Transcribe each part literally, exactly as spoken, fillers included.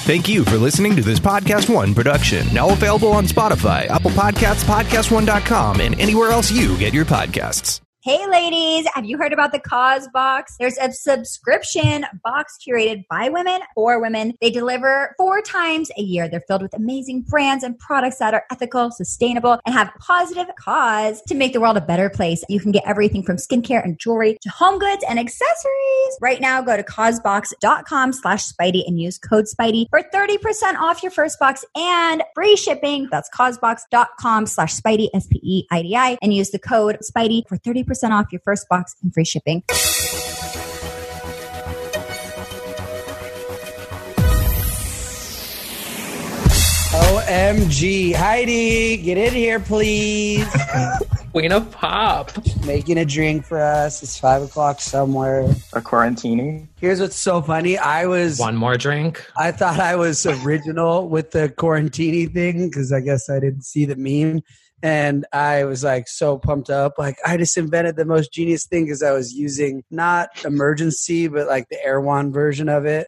Thank you for listening to this Podcast One production. Now available on Spotify, Apple Podcasts, podcast one dot com, and anywhere else you get your podcasts. Hey ladies, have you heard about the Cause Box? There's a subscription box curated by women for women. They deliver four times a year. They're filled with amazing brands and products that are ethical, sustainable, and have positive cause to make the world a better place. You can get everything from skincare and jewelry to home goods and accessories. Right now, go to causebox.com slash Spidey and use code Spidey for thirty percent off your first box and free shipping. That's causebox.com slash Spidey, S P E I D I, and use the code Spidey for thirty percent off your first box and free shipping. O M G. Heidi, get in here, please. Queen of Pop. Making a drink for us. It's five o'clock somewhere. A quarantini. Here's what's so funny. I was... One more drink. I thought I was original with the quarantini thing because I guess I didn't see the meme. And I was like so pumped up. Like I just invented the most genius thing because I was using not Emergency, but like the Erewhon version of it.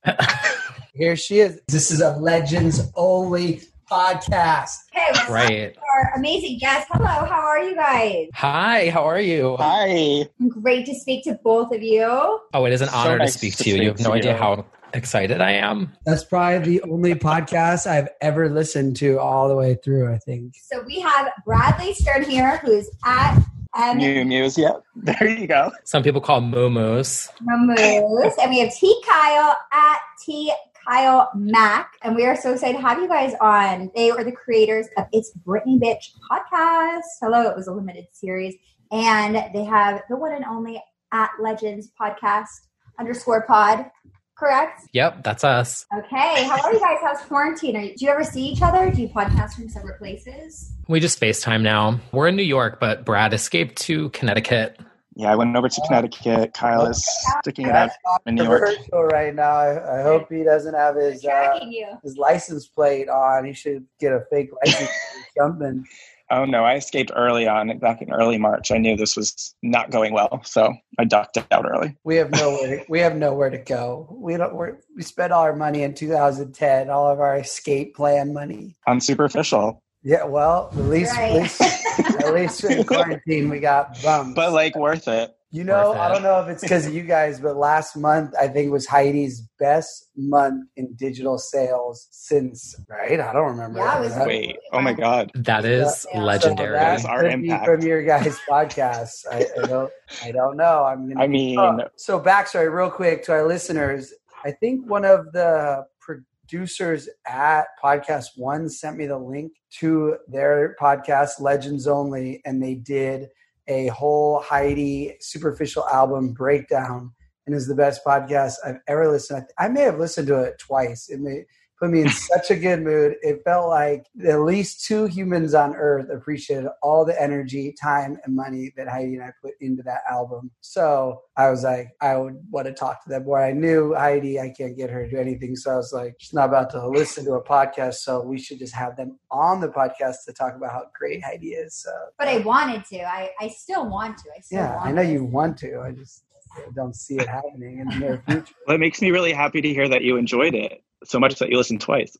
Here she is. This is a Legends Only podcast. Hey, what's Right. up, our amazing guest. Hello, how are you guys? Hi, how are you? Hi. Great to speak to both of you. Oh, it is an So honor nice to speak to to you. You have speak no to idea you. how excited I am. That's probably the only podcast I've ever listened to all the way through, I think. So we have Bradley Stern here, who's at um, Mew Mews. Yep. There you go. Some people call Moo Moose. Moose, and we have T Kyle at T Kyle Mac, and we are so excited to have you guys on. They are the creators of It's Britney Bitch podcast. Hello, it was a limited series, and they have the one and only at Legends podcast underscore pod. Correct? Yep, that's us. Okay. How are you guys? How's quarantine? Are you, do you ever see each other? Do you podcast from separate places? We just FaceTime now. We're in New York, but Brad escaped to Connecticut. Yeah, I went over to Connecticut. Kyle is sticking it out in New York. Controversial right now. I, I hope he doesn't have his uh, Tracking you. his license plate on. He should get a fake license or something. Oh no, I escaped early on, back in early March. I knew this was not going well, so I ducked out early. We have nowhere. To, we have nowhere to go. We don't. We're, we spent all our money in two thousand ten. All of our escape plan money. On Superficial. Yeah. Well, at least, Right. at least, at least in quarantine we got bums. But like worth it. You know, Worth it. I don't know if it's because of you guys, but last month I think was Heidi's best month in digital sales since, right? I don't remember. Yeah, it was That- Wait. Oh my God. That is Yeah. legendary. So that That's our could be impact. from your guys' podcast. I, I don't. I don't know. I'm gonna. I mean, Oh, so backstory, real quick, to our listeners. I think one of the producers at Podcast One sent me the link to their podcast, Legends Only, and they did a whole Heidi Superficial album breakdown, and is the best podcast I've ever listened to. I may have listened to it twice. It may put me in such a good mood. It felt like at least two humans on earth appreciated all the energy, time, and money that Heidi and I put into that album. So I was like, I would want to talk to them more. I knew Heidi, I can't get her to do anything. So I was like, she's not about to listen to a podcast, so we should just have them on the podcast to talk about how great Heidi is. So But I wanted to. I, I still want to. I still yeah, want I know to. you want to. I just don't see it happening in the near future. Well, it makes me really happy to hear that you enjoyed it so much that you listened twice.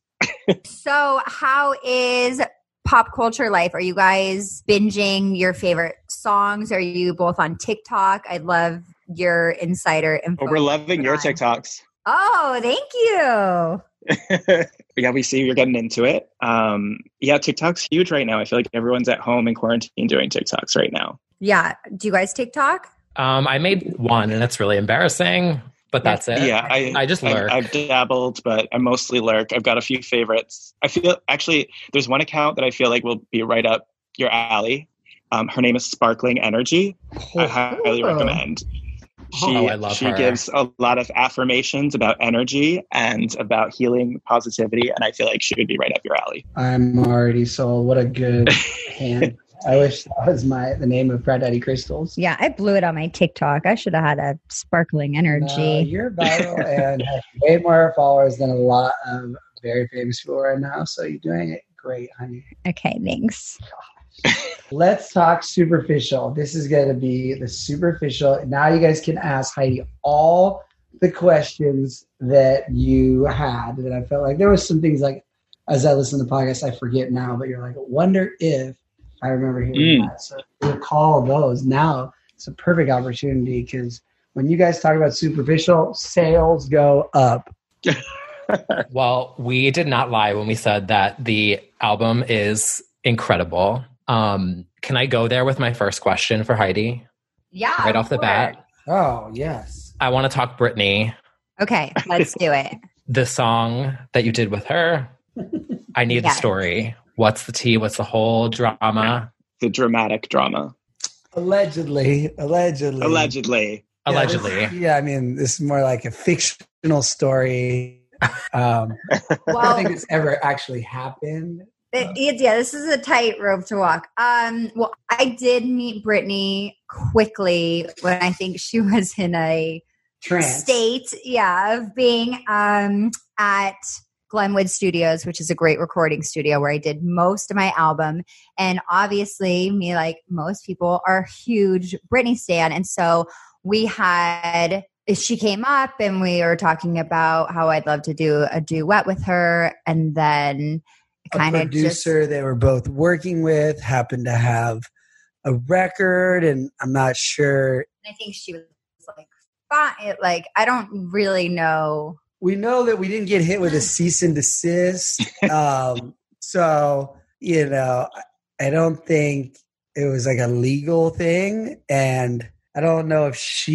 So how is pop culture life? Are you guys binging your favorite songs? Are you both on TikTok? I'd love your insider info. Well, we're loving your on. TikToks. Oh, thank you. Yeah, we see you're getting into it. Um, yeah, TikTok's huge right now. I feel like everyone's at home in quarantine doing TikToks right now. Yeah. Do you guys TikTok? Um, I made one, and it's really embarrassing, but that's it. Yeah, I, I just lurk. I've, I've dabbled, but I mostly lurk. I've got a few favorites. I feel actually there's one account that I feel like will be right up your alley. Um, her name is Sparkling Energy. I highly recommend. She, Oh, I love she her. gives a lot of affirmations about energy and about healing positivity, and I feel like she would be right up your alley. I'm already sold. What a good hand. I wish that was my the name of Brad Daddy Crystals. Yeah, I blew it on my TikTok. I should have had a sparkling energy. Uh, you're viral and have way more followers than a lot of very famous people right now. So you're doing it great, honey. Okay, thanks. Let's talk superficial. This is going to be the superficial. Now you guys can ask Heidi all the questions that you had that I felt like there was some things like, as I listen to the podcast, I forget now, but you're like, I wonder if I remember hearing Mm. that. So recall those. Now it's a perfect opportunity because when you guys talk about superficial, sales go up. Well, we did not lie when we said that the album is incredible. Um, can I go there with my first question for Heidi? Yeah. Right off the sure. bat. Oh, yes. I want to talk Britney. Okay, let's do it. The song that you did with her. I need Yes. the story. What's the tea? What's the whole drama? The dramatic drama. Allegedly. Allegedly. Allegedly. Yeah, Allegedly. this- yeah, I mean, this is more like a fictional story. Um, I don't Well, think it's ever actually happened. It, it's, yeah, this is a tightrope to walk. Um, well, I did meet Brittany quickly when I think she was in a Trance. state, yeah, of being um, at Glenwood Studios, which is a great recording studio where I did most of my album. And obviously, me, like most people, are a huge Britney stan. And so we had, she came up and we were talking about how I'd love to do a duet with her. And then A kind of just producer they were both working with happened to have a record, and I'm not sure. I think she was like, fine. Like, I don't really know. We know that we didn't get hit with a cease and desist. Um, so, you know, I don't think it was like a legal thing. And I don't know if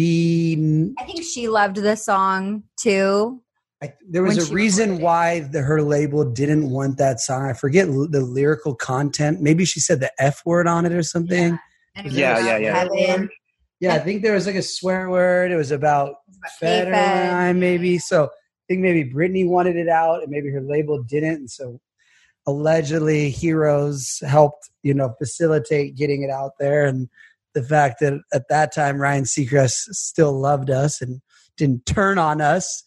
she, I think she loved the song too. I, there was When a she reason recorded it. why the, her label didn't want that song. I forget l- the lyrical content. Maybe she said the F word on it or something. And it was Yeah, about yeah, yeah. Kevin. Yeah, I think there was like a swear word. It was about It was about K-Fed. Federline, maybe. So I think maybe Britney wanted it out and maybe her label didn't. And so allegedly Heroes helped, you know, facilitate getting it out there. And the fact that at that time Ryan Seacrest still loved us and didn't turn on us.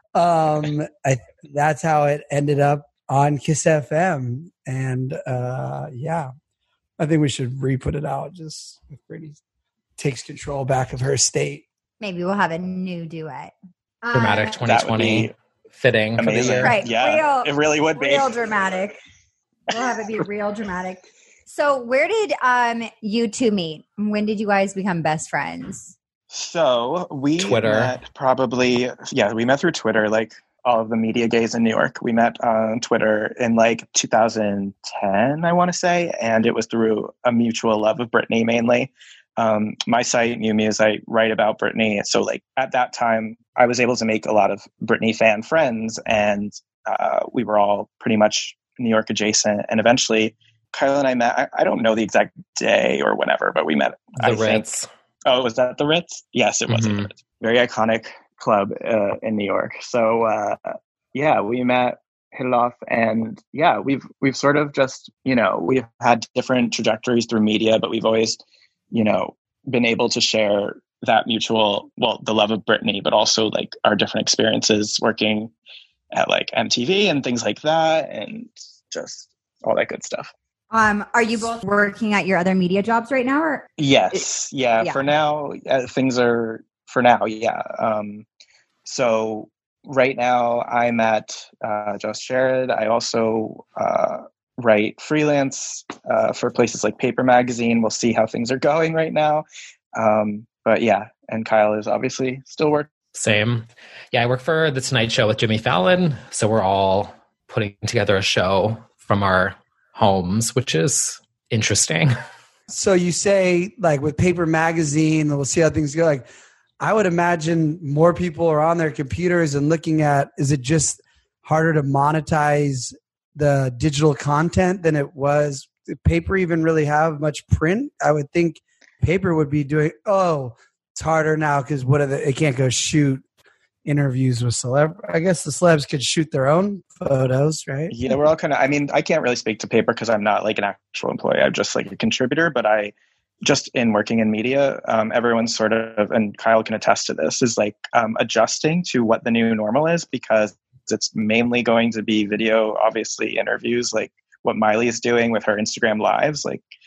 Um, I that's how it ended up on Kiss F M. And uh, yeah, I think we should re-put it out just if Britney takes control back of her estate. Maybe we'll have a new duet. Dramatic Uh, twenty That would twenty. be Fitting for the amazing. year. Right. Yeah, Real- it really would be. real dramatic. We'll have it be real dramatic. So, where did um you two meet? When did you guys become best friends? So we Twitter. met probably, yeah, we met through Twitter, like all of the media gays in New York. We met on Twitter in like two thousand ten, I want to say, and it was through a mutual love of Britney mainly. Um, my site, New Muse, I write about Britney. So like at that time, I was able to make a lot of Britney fan friends, and uh, we were all pretty much New York adjacent. And eventually, Kyle and I met, I, I don't know the exact day or whenever, but we met. The I think, Ritz. Oh, was that the Ritz? Yes, it was. Mhm. The Ritz. Very iconic club uh, in New York. So uh, yeah, we met, hit it off, and yeah, we've we've sort of just, you know, we've had different trajectories through media, but we've always, you know, been able to share that mutual, well, the love of Britney, but also like our different experiences working at like M T V and things like that, and just all that good stuff. Um, are you both working at your other media jobs right now, or Yes. Yeah. Yeah. For now, uh, things are for now. Yeah. Um, so right now I'm at uh, Just Jared. I also uh, write freelance uh, for places like Paper Magazine. We'll see how things are going right now. Um, but yeah, and Kyle is obviously still working. Same. Yeah, I work for The Tonight Show with Jimmy Fallon. So we're all putting together a show from our homes, which is interesting. So you say like with Paper Magazine, we'll see how things go. Like I would imagine more people are on their computers and looking at, is it just harder to monetize the digital content than it was? Did paper even really have much print? I would think paper would be doing, oh, it's harder now because what are the, they can't go shoot interviews with celeb. I guess the celebs could shoot their own photos, right? Yeah, we're all kind of, I mean, I can't really speak to paper because I'm not like an actual employee. I'm just like a contributor, but I just in working in media, um, everyone's sort of, and Kyle can attest to this, is like um, adjusting to what the new normal is, because it's mainly going to be video, obviously interviews, like what Miley is doing with her Instagram lives. Like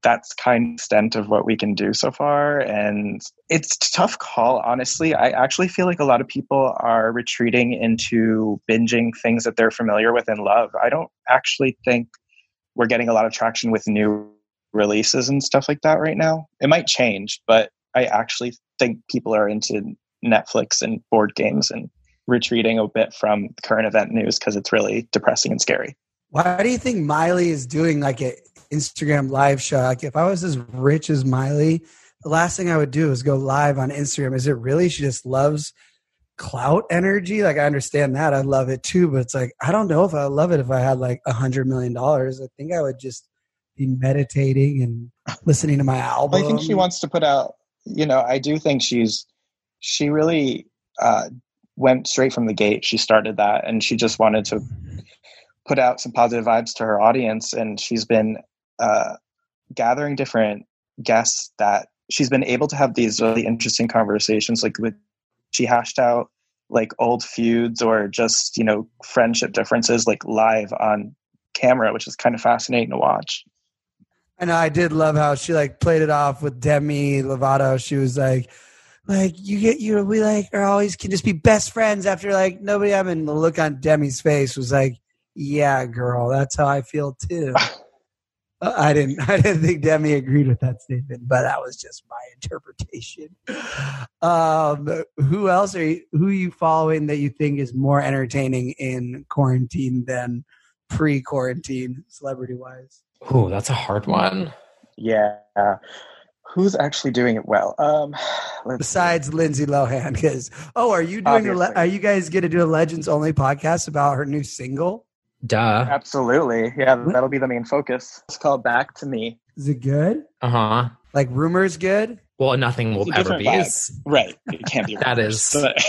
that's kind of extent of what we can do so far. And it's a tough call, honestly. I actually feel like a lot of people are retreating into binging things that they're familiar with and love. I don't actually think we're getting a lot of traction with new releases and stuff like that right now. It might change, but I actually think people are into Netflix and board games and retreating a bit from current event news because it's really depressing and scary. Why do you think Miley is doing like an Instagram live show? Like if I was as rich as Miley, the last thing I would do is go live on Instagram. Is it really she just loves clout energy? Like I understand that. I love it too, but it's like, I don't know if I love it if I had like a hundred million dollars. I think I would just be meditating and listening to my album. I think she wants to put out, you know, I do think she's, she really uh, went straight from the gate. She started that and she just wanted to put out some positive vibes to her audience. And she's been uh, gathering different guests that she's been able to have these really interesting conversations. Like with, she hashed out like old feuds or just, you know, friendship differences, like live on camera, which is kind of fascinating to watch. I know. I did love how she like played it off with Demi Lovato. She was like, like you get you, we like are always can just be best friends after like nobody. I mean, the look on Demi's face was like, yeah, girl, that's how I feel too. I didn't, I didn't think Demi agreed with that statement, but that was just my interpretation. Um, who else are you, who are you following that you think is more entertaining in quarantine than pre-quarantine, celebrity-wise? Ooh, that's a hard one. Yeah. Who's actually doing it well? Um, Besides see. Lindsay Lohan, because oh, are you doing? A, are you guys going to do a Legends Only podcast about her new single? Duh. Absolutely. Yeah, that'll be the main focus. It's called Back to Me. Is it good? Uh huh. Like Rumors good? Well, nothing will ever be. As, right. It can't be. That is.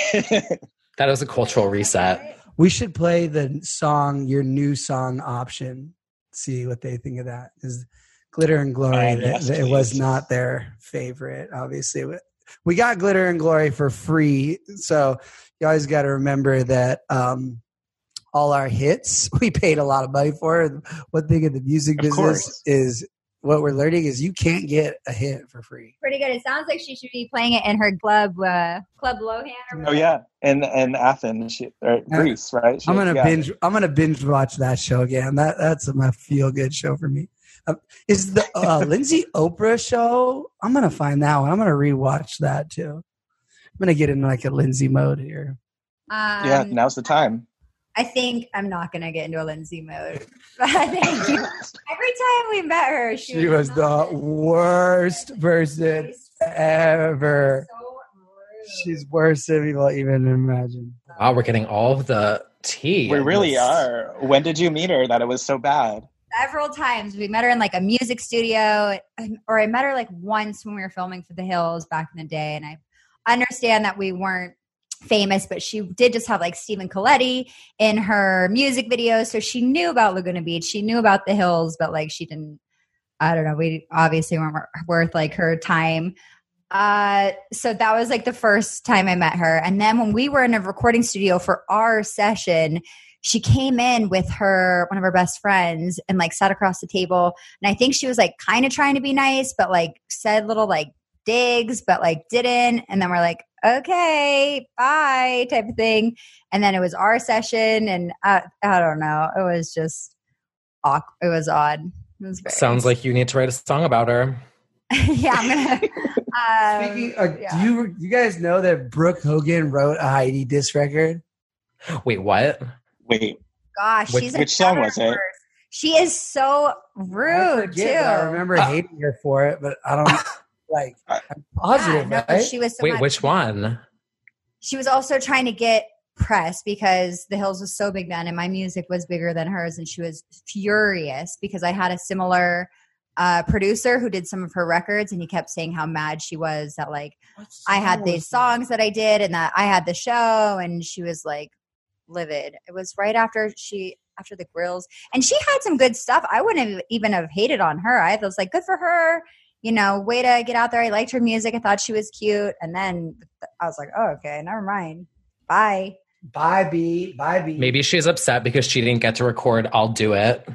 That is a cultural reset. We should play the song, your new song option. See what they think of that. Is Glitter and Glory? Um, yes, it, it was not their favorite, obviously. We got Glitter and Glory for free, so you always got to remember that. Um, all our hits we paid a lot of money for. One thing in the music business is what we're learning is you can't get a hit for free. Pretty good. It sounds like she should be playing it in her club, uh, Club Lohan. Or oh yeah, in in Athens, she, or Greece, right? She, I'm gonna yeah. binge. I'm gonna binge watch that show again. That that's a feel good show for me. Uh, is the uh, Lindsay Oprah show? I'm gonna find that one. I'm gonna rewatch that too. I'm gonna get in like a Lindsay mode here. Um, yeah, now's the time. I think I'm not going to get into a Lindsay mode. Thank you. Every time we met her, she, she was, was the worst person ever. So she's worse than people even imagine. Wow, we're getting all of the tea. We really this. are. When did you meet her that it was so bad? Several times. We met her in like a music studio, or I met her like once when we were filming for The Hills back in the day. And I understand that we weren't famous, but she did just have like Stephen Colletti in her music videos, so she knew about Laguna Beach, she knew about The Hills, but like she didn't, I don't know, we obviously weren't worth like her time. Uh, so that was like the first time I met her. And then when we were in a recording studio for our session, she came in with her, one of her best friends, and like sat across the table. And I think she was like kind of trying to be nice, but like said little like digs, but like didn't. And then we're like, okay, bye type of thing. And then it was our session, and I, I don't know. It was just awkward. It was odd. It was very Sounds nice. Like you need to write a song about her. Yeah, I'm gonna. Um, Speaking, uh, yeah. do you you guys know that Brooke Hogan wrote a Heidi diss record? Wait, what? Wait, gosh, which, she's which song was it? She is so rude too. I remember uh, hating her for it, but I don't. Like, I'm positive, yeah, no, right? She was so Wait, much, which one? She was also trying to get press because The Hills was so big then, and my music was bigger than hers, and she was furious because I had a similar uh, producer who did some of her records, and he kept saying how mad she was that, like, I had these songs that I did, and that I had the show, and she was, like, livid. It was right after she... after the grills, and she had some good stuff. I wouldn't have even have hated on her. I was like, good for her. You know, way to get out there. I liked her music. I thought she was cute. And then I was like, oh, okay, never mind. Bye. Bye, B. Bye, B. Maybe she's upset because she didn't get to record I'll Do It.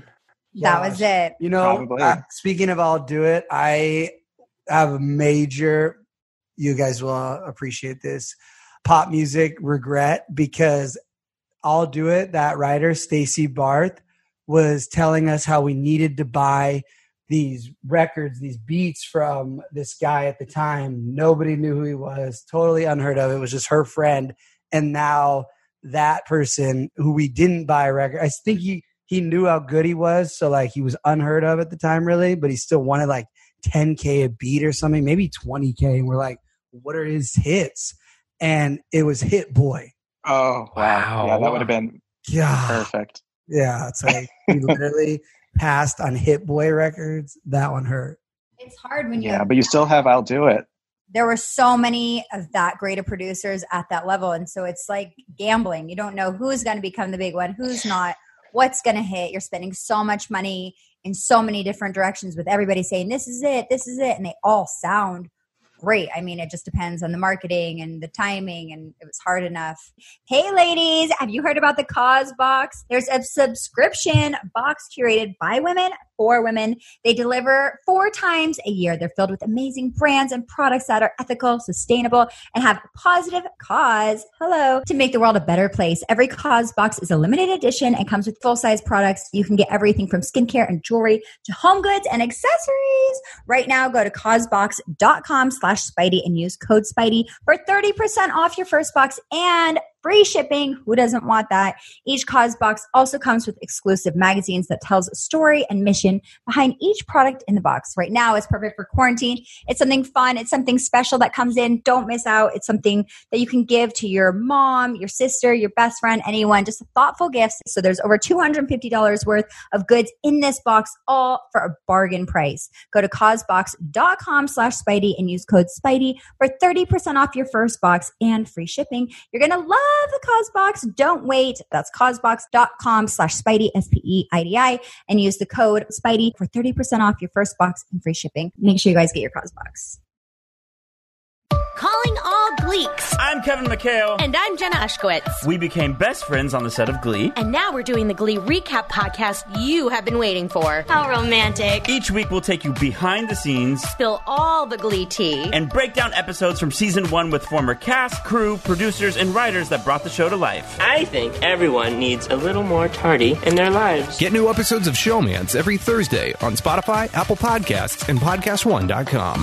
That was it. You know, uh, speaking of I'll Do It, I have a major, you guys will appreciate this, pop music regret, because I'll Do It, that writer, Stacey Barth, was telling us how we needed to buy these records, these beats from this guy at the time. Nobody knew who he was, totally unheard of. It was just her friend. And now that person who we didn't buy a record, I think he, he knew how good he was. So like he was unheard of at the time really, but he still wanted like ten K a beat or something, maybe twenty K. And we're like, what are his hits? And it was Hit Boy. Oh, wow. Yeah, that would have been yeah. perfect. Yeah, it's like we literally passed on Hit Boy records. That one hurt. It's hard when you... Yeah, but you still have I'll Do It. There were so many of that great of producers at that level. And so it's like gambling. You don't know who's going to become the big one, who's not, what's going to hit. You're spending so much money in so many different directions with everybody saying, this is it, this is it. And they all sound great. I mean, it just depends on the marketing and the timing, and it was hard enough. Hey, ladies, have you heard about the Cause Box? There's a subscription box curated by women for women. They deliver four times a year. They're filled with amazing brands and products that are ethical, sustainable, and have a positive cause. Hello. To make the world a better place. Every Cause Box is a limited edition and comes with full-size products. You can get everything from skincare and jewelry to home goods and accessories. Right now, go to causebox.com slash Spidey and use code Spidey for thirty percent off your first box and free shipping. Who doesn't want that? Each Cause Box also comes with exclusive magazines that tells a story and mission behind each product in the box. Right now, it's perfect for quarantine. It's something fun. It's something special that comes in. Don't miss out. It's something that you can give to your mom, your sister, your best friend, anyone. Just a thoughtful gift. So there's over two hundred fifty dollars worth of goods in this box, all for a bargain price. Go to causebox.com slash Spidey and use code Spidey for thirty percent off your first box and free shipping. You're going to love the Cause Box. Don't wait. That's causebox.com slash Spidey, S P E I D I, and use the code Spidey for thirty percent off your first box and free shipping. Make sure you guys get your Cause Box. Calling all Gleeks. I'm Kevin McHale. And I'm Jenna Ushkowitz. We became best friends on the set of Glee. And now we're doing the Glee recap podcast you have been waiting for. How romantic. Each week we'll take you behind the scenes, spill all the Glee tea, and break down episodes from season one with former cast, crew, producers, and writers that brought the show to life. I think everyone needs a little more tardy in their lives. Get new episodes of Showmance every Thursday on Spotify, Apple Podcasts, and podcast one dot com.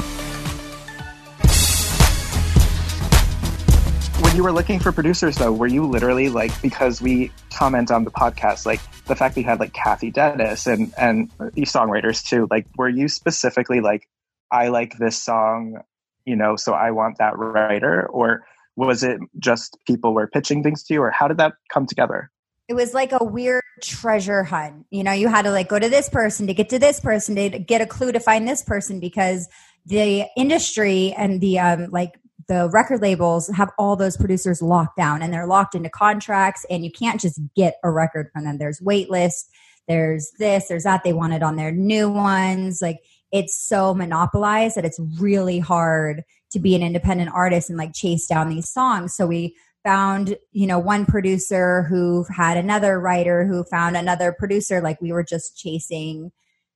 When you were looking for producers, though, were you literally like, because we comment on the podcast, like the fact that you had like Kathy Dennis and and these songwriters too, like were you specifically like, I like this song, you know, so I want that writer? Or was it just people were pitching things to you? Or how did that come together? It was like a weird treasure hunt. You know, you had to like go to this person to get to this person to get a clue to find this person, because the industry and the um like the record labels have all those producers locked down, and they're locked into contracts, and you can't just get a record from them. There's wait lists, there's this, there's that. They want it on their new ones. Like, it's so monopolized that it's really hard to be an independent artist and like chase down these songs. So we found, you know, one producer who had another writer who found another producer. Like, we were just chasing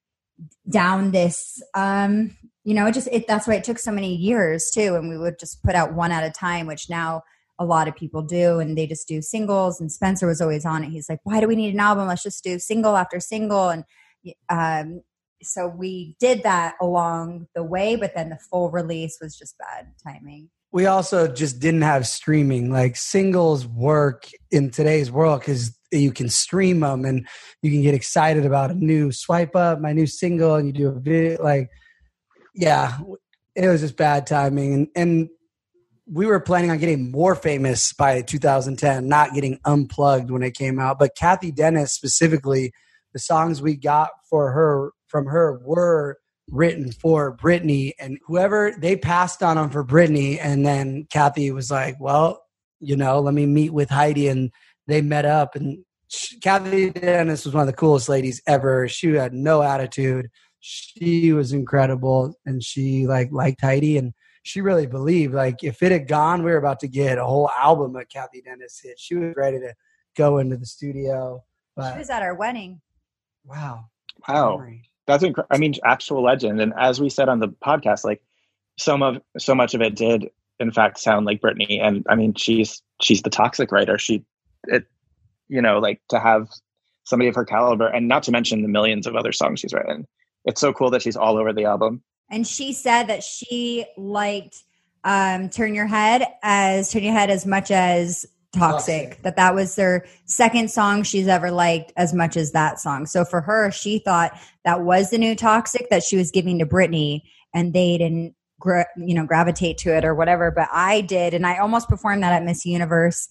down this, um, you know, it just, it, that's why it took so many years too. And we would just put out one at a time, which now a lot of people do. And they just do singles. And Spencer was always on it. He's like, why do we need an album? Let's just do single after single. And, um, so we did that along the way, but then the full release was just bad timing. We also just didn't have streaming. Like, singles work in today's world because you can stream them and you can get excited about a new Swipe Up, my new single, and you do a video. Like, yeah, it was just bad timing. And, and we were planning on getting more famous by two thousand ten, not getting unplugged when it came out. But Kathy Dennis specifically, the songs we got for her from her were written for Britney, and whoever they passed on them for Britney. And then Kathy was like, well, you know, let me meet with Heidi. And they met up, and she, Kathy Dennis was one of the coolest ladies ever. She had no attitude. She was incredible. And she like liked Heidi, and she really believed, like, if it had gone, we were about to get a whole album of Kathy Dennis hit. She was ready to go into the studio. But she was at our wedding. Wow. Wow. memory. That's incredible. I mean, actual legend. And as we said on the podcast, like some of so much of it did in fact sound like Britney. And I mean, she's she's the Toxic writer. She, it, you know, like to have somebody of her caliber, and not to mention the millions of other songs she's written. It's so cool that she's all over the album. And she said that she liked um, "Turn Your Head" as "Turn Your Head" as much as Toxic. Toxic. That that was their second song she's ever liked as much as that song. So for her, she thought that was the new Toxic that she was giving to Britney, and they didn't, gra- you know, gravitate to it or whatever. But I did, and I almost performed that at Miss Universe.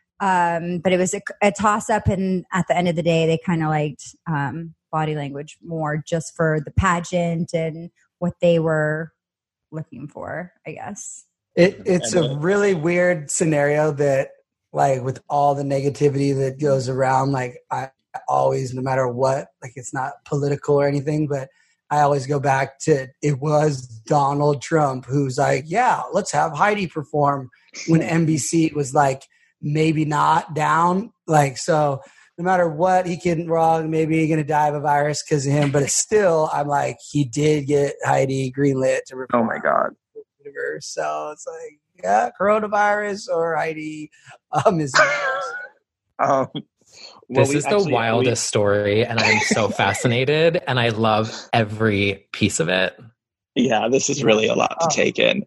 Um, but it was a, a toss up, and at the end of the day, they kind of liked um, Body Language more, just for the pageant and what they were looking for, I guess. It, it's a really weird scenario that, like, with all the negativity that goes around, like, I always, no matter what, like, it's not political or anything, but I always go back to, it was Donald Trump who's like, yeah, let's have Heidi perform, when N B C was like, maybe not down. Like, so no matter what he can wrong, maybe he's going to die of a virus because of him. But it's still, I'm like, he did get Heidi greenlit to perform. Oh my God. Universe. So it's like, yeah, coronavirus or Heidi. Um, is um, well, this we is actually, the wildest we, story, and I'm so fascinated, and I love every piece of it. Yeah, this is really a lot to take in.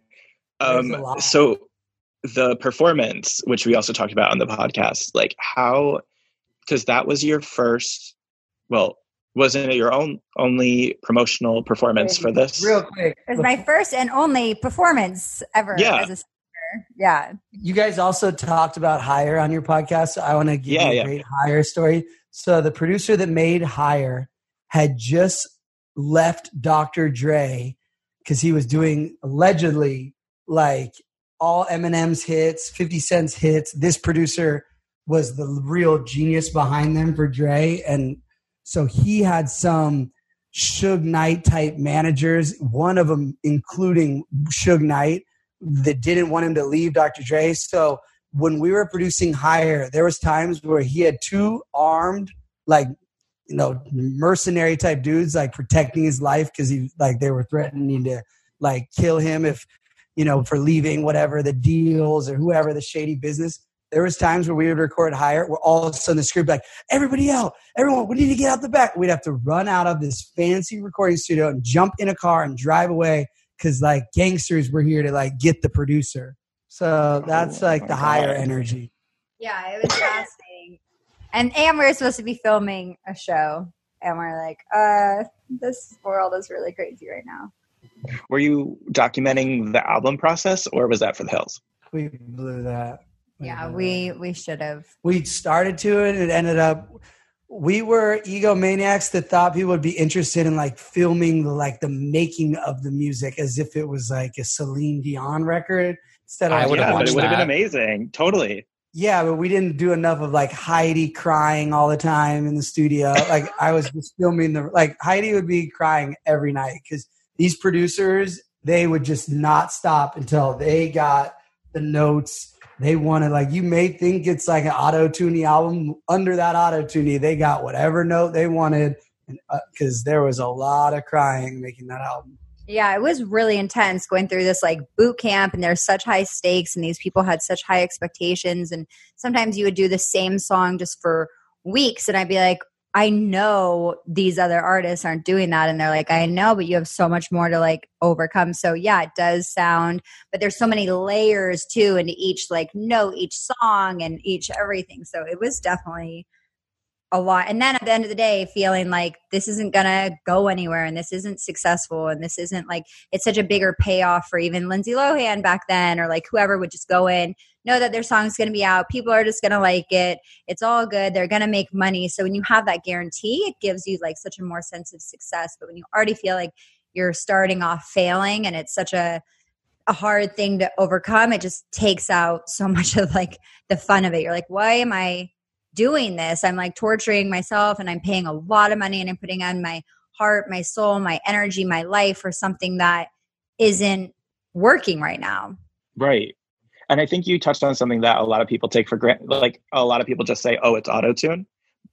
Um, so the performance, which we also talked about on the podcast, like how, because that was your first, well, wasn't it your own only promotional performance for this? Real quick. It was my first and only performance ever yeah. as a singer. Yeah. You guys also talked about Higher on your podcast. So I want to give yeah, you a yeah. great Higher story. So the producer that made Higher had just left Doctor Dre because he was doing allegedly like all Eminem's hits, fifty Cent's hits. This producer was the real genius behind them for Dre. And so he had some Suge Knight type managers, one of them including Suge Knight, that didn't want him to leave Doctor Dre. So when we were producing Higher, there was times where he had two armed, like, you know, mercenary type dudes, like protecting his life because he, like, they were threatening to like kill him if, you know, for leaving whatever the deals or whoever the shady business. There was times where we would record Higher where all of a sudden the script like, everybody out, everyone, we need to get out the back. We'd have to run out of this fancy recording studio and jump in a car and drive away because like gangsters were here to like get the producer. So that's like the Higher energy. Yeah, it was fascinating. And and we were supposed to be filming a show, and we're like, uh, this world is really crazy right now. Were you documenting the album process, or was that for the hills? We blew that. Yeah, we we should have. We started to it, and it ended up. We were egomaniacs that thought people would be interested in like filming the like the making of the music as if it was like a Celine Dion record. Instead of I would have yeah, watched it would have been that. amazing. Totally. Yeah, but we didn't do enough of like Heidi crying all the time in the studio. Like I was just filming the like Heidi would be crying every night because these producers, they would just not stop until they got the notes. They wanted, like, you may think it's like an auto-tuning album. Under that auto-tuning, they got whatever note they wanted because uh, there was a lot of crying making that album. Yeah, it was really intense going through this like boot camp, and there's such high stakes, and these people had such high expectations. And sometimes you would do the same song just for weeks, and I'd be like, I know these other artists aren't doing that. And they're like, I know, but you have so much more to like overcome. So yeah, it does sound, but there's so many layers too into each like note, each song and each everything. So it was definitely a lot. And then at the end of the day, feeling like this isn't going to go anywhere and this isn't successful. And this isn't like, it's such a bigger payoff for even Lindsay Lohan back then, or like whoever would just go in, know that their song's going to be out. People are just going to like it. It's all good. They're going to make money. So when you have that guarantee, it gives you like such a more sense of success. But when you already feel like you're starting off failing and it's such a, a hard thing to overcome, it just takes out so much of like the fun of it. You're like, why am I doing this? I'm like torturing myself, and I'm paying a lot of money, and I'm putting on my heart, my soul, my energy, my life for something that isn't working right now. Right. And I think you touched on something that a lot of people take for granted. Like a lot of people just say, oh, it's auto-tune.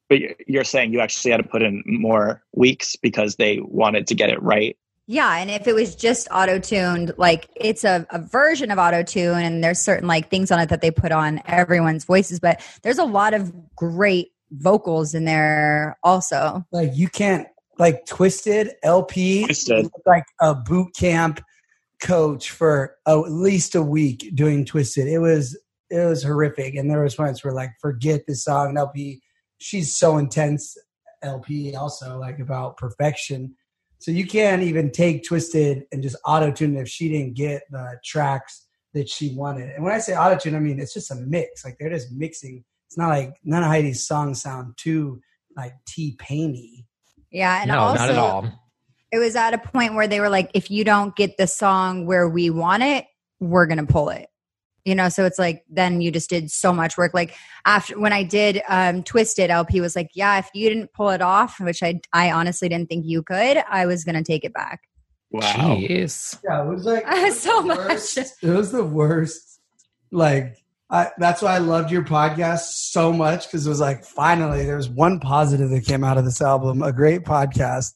But you're saying you actually had to put in more weeks because they wanted to get it right. Yeah, and if it was just auto-tuned, like it's a, a version of auto-tune, and there's certain like things on it that they put on everyone's voices, but there's a lot of great vocals in there also. Like you can't, like Twisted L P, Twisted. like a boot camp coach for oh, at least a week doing Twisted. It was it was horrific, and there was points where like forget this song. And L P, she's so intense. L P also like about perfection. So you can't even take Twisted and just auto-tune it if she didn't get the tracks that she wanted. And when I say auto-tune, I mean, it's just a mix. Like they're just mixing. It's not like none of Heidi's songs sound too like T-Painy. Yeah. And no, also, not at all. It was at a point where they were like, if you don't get the song where we want it, we're going to pull it. You know, so it's like, then you just did so much work. Like after, when I did um, Twisted, L P was like, yeah, if you didn't pull it off, which I, I honestly didn't think you could, I was going to take it back. Wow. Jeez. Yeah, it was like so the much. worst. It was the worst. Like, I, that's why I loved your podcast so much, because it was like, finally, there was one positive that came out of this album, a great podcast.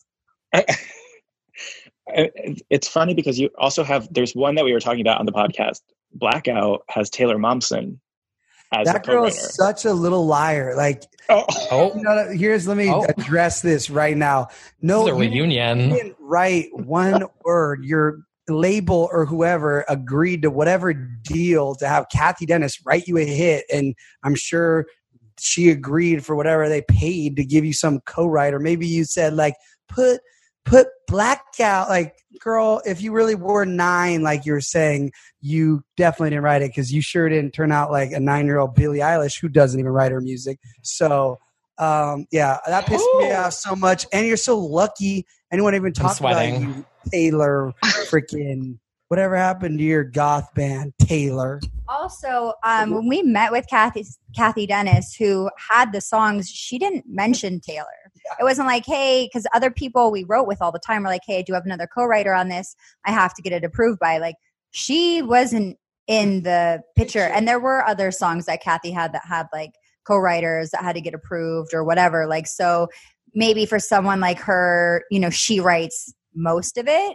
It's funny because you also have, there's one that we were talking about on the podcast. Blackout has Taylor Momsen as That a girl co-writer. is such a little liar. Like, Oh, Oh, you know, here's, let me Oh. address this right now. No, this is a you reunion. didn't write one word. Your label or whoever agreed to whatever deal to have Kathy Dennis write you a hit, and I'm sure she agreed for whatever they paid to give you some co-writer. Maybe you said like put put Blackout. Like, girl, if you really were nine, like you're saying, you definitely didn't write it, because you sure didn't turn out like a nine-year-old Billie Eilish who doesn't even write her music. So um, yeah, that pissed me off so much. And you're so lucky anyone even talked about sweating. you, Taylor. Freaking whatever happened to your goth band, Taylor? Also, um, when we met with Kathy, Kathy Dennis, who had the songs, she didn't mention Taylor. It wasn't like, hey, because other people we wrote with all the time were like, hey, I do have another co-writer on this. I have to get it approved by. Like, she wasn't in the picture. And there were other songs that Kathy had that had like co-writers that had to get approved or whatever. Like, so maybe for someone like her, you know, she writes most of it.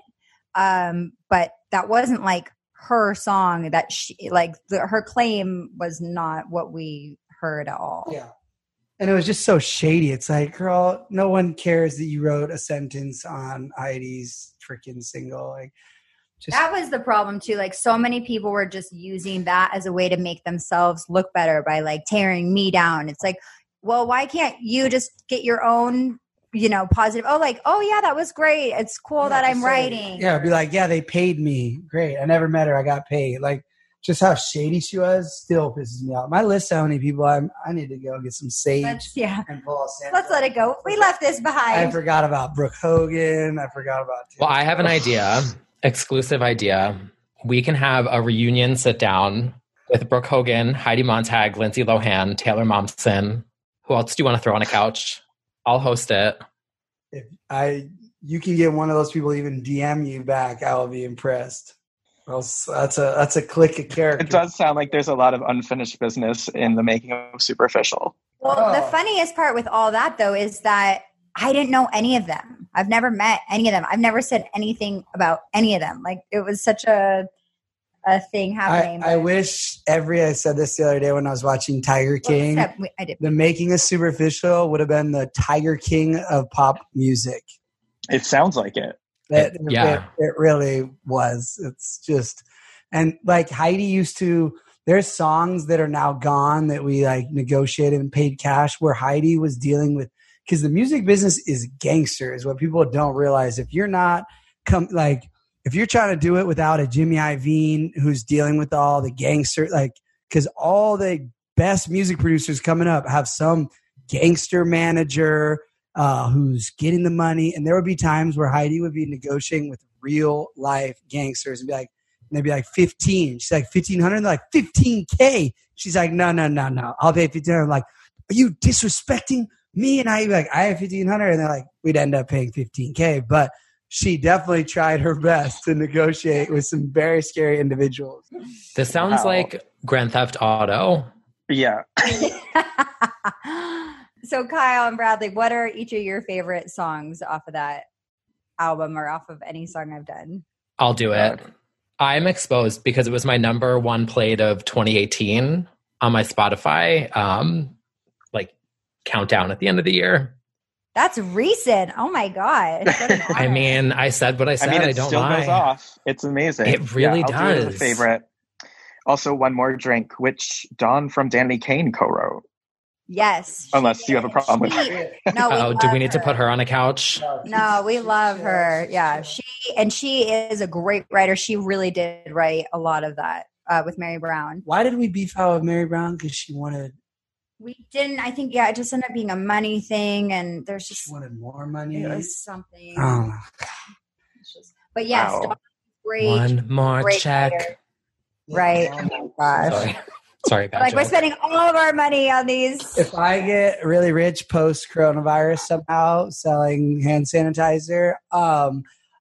Um, but that wasn't like her song that she, like the, her claim was not what we heard at all. Yeah. And it was just so shady. It's like, girl, no one cares that you wrote a sentence on Heidi's freaking single. Like, just That was the problem too. Like, so many people were just using that as a way to make themselves look better by like tearing me down. It's like, well, why can't you just get your own, you know, positive? Oh, like, oh yeah, that was great. It's cool that I'm say- writing. Yeah, be like, yeah, they paid me. Great. I never met her. I got paid. Like, just how shady she was still pisses me off. My list of how many people I'm, I need to go get some sage Let's, yeah. and pull a Santa. Let's let it go. We left this I behind. forgot about Brooke Hogan. I forgot about Well, I have an idea, exclusive idea. We can have a reunion sit down with Brooke Hogan, Heidi Montag, Lindsay Lohan, Taylor Momsen. Who else do you want to throw on a couch? I'll host it. If I, you can get one of those people even D M you back, I will be impressed. Else, that's a that's a click of character. it does sound like there's a lot of unfinished business in the making of Superficial. Well, Oh. the funniest part with all that though is that I didn't know any of them. I've never met any of them. I've never said anything about any of them. Like, it was such a a thing I, happening. I but- wish every I said this the other day when I was watching Tiger well, King. except we- I did. The making of Superficial would have been the Tiger King of pop music. It sounds like it. It, Yeah. it, it really was. It's just, and like Heidi used to, there's songs that are now gone that we like negotiated and paid cash, where Heidi was dealing with, because the music business is gangster, is what people don't realize. If you're not come like, if you're trying to do it without a Jimmy Iovine who's dealing with all the gangster, like, because all the best music producers coming up have some gangster manager uh, who's getting the money. And there would be times where Heidi would be negotiating with real life gangsters and be like, and they'd be like fifteen. She's like fifteen hundred. They're like fifteen K. She's like, no, no, no, no. I'll pay fifteen hundred. I'm like, are you disrespecting me? And I'd be like, I have fifteen hundred. And they're like, we'd end up paying fifteen K. But she definitely tried her best to negotiate with some very scary individuals. This sounds Wow. like Grand Theft Auto. Yeah. So Kyle and Bradley, what are each of your favorite songs off of that album or off of any song I've done? I'll do it. I'm Exposed because it was my number one played of twenty eighteen on my Spotify, um, like countdown at the end of the year. That's recent. Oh my God. I mean, I said what I said. I mean, it I don't still lie. goes off. It's amazing. It really yeah, I'll do it as does. a favorite. Also, One More Drink, which Dawn from Danny Kane co-wrote. Yes. Unless you have a problem with it. No, we oh, do we need her. to put her on a couch? No, we love her. Yeah, she and she is a great writer. She really did write a lot of that uh, with Mary Brown. Why did we beef out with Mary Brown? Because she wanted. We didn't. I think yeah, it just ended up being a money thing, and there's just She wanted more money. it was something. Oh. But yes, Wow. Dawn's great. One more great check. writer. Right. Oh my gosh. Sorry. Sorry, bad Like joke. we're spending all of our money on these. If I get really rich post coronavirus somehow selling hand sanitizer, um,